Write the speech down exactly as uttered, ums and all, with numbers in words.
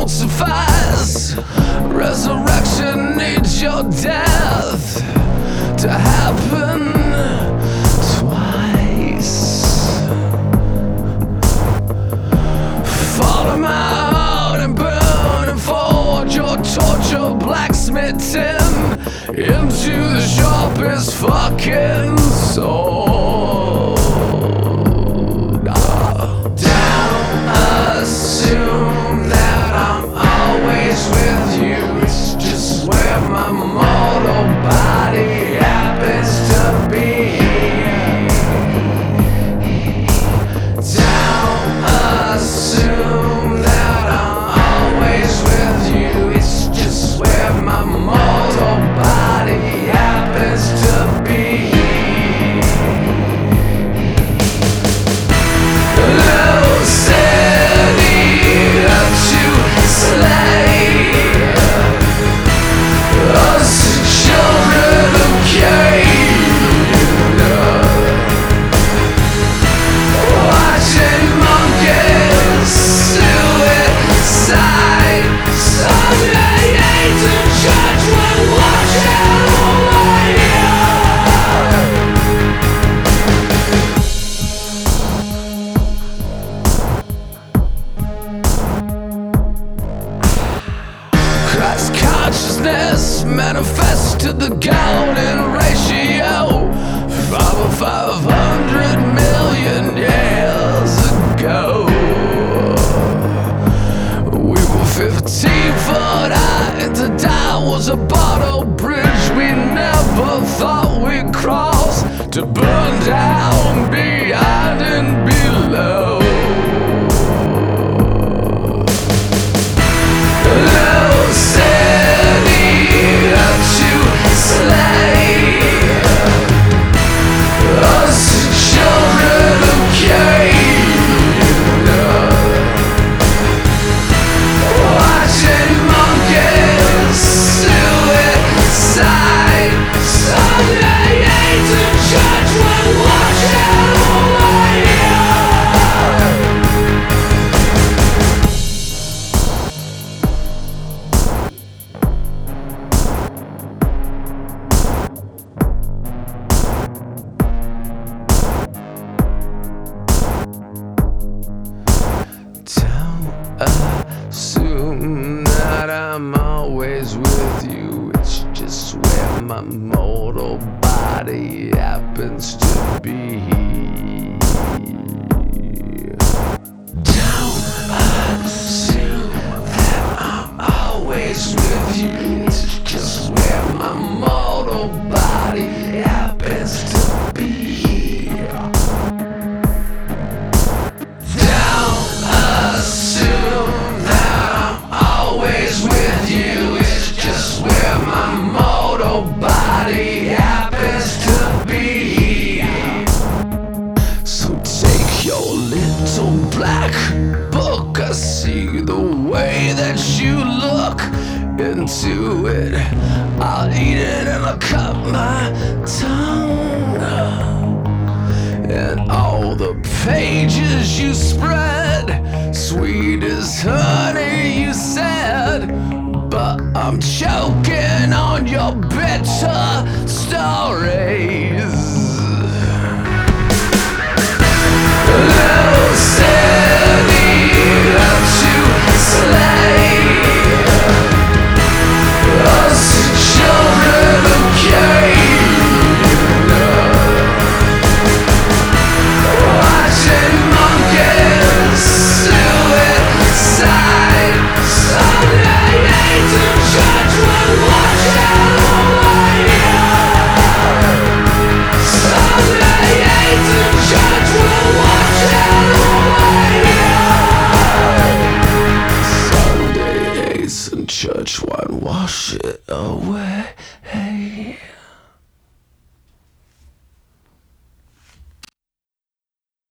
won't suffice. Resurrection needs your death to happen twice. Follow my heart and burn and forge your torture blacksmithing into the sharpest fucking sword. Don't assume that I'm always with you. It's just where my mortal body happens to be. Don't assume that I'm always with you. It's just where my mortal body happens to be. Christ consciousness manifests to the golden ratio. Five or five hundred million years ago, we were fifteen foot high, and to die was a bottle bridge we never thought we'd cross, to burn down behind and below. Assume that I'm always with you. It's just where my mortal body happens to be. Don't assume that I'm always with you. It's just where my mortal body happens to be. Body happens to be. So take your little black book. I see the way that you look into it. I'll eat it and I'll cut my tongue. And all the pages you spread, sweet as honey, you said. But I'm choking on your bitter stories. Little city to slay us children of Cain. Watching monkeys suicide. Someday to judge will watch over you. Someday to judge will watch over you. Someday Ace and Church won't wash it away.